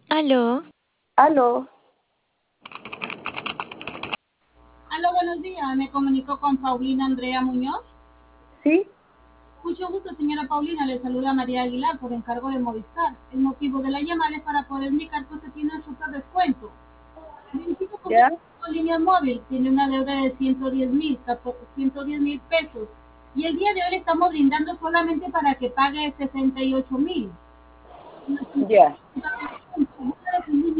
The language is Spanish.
Aló, Aló, Aló, buenos días. Me comunico con Paulina Andrea Muñoz. sí, Mucho gusto, señora Paulina. Le saluda María Aguilar por encargo de Movistar. El motivo de la llamada es para poder indicar que usted tiene un super descuento. Le indico que usted ya, con línea móvil tiene una deuda de 110 mil pesos. Y el día de hoy le estamos brindando solamente para que pague 68.000. ya.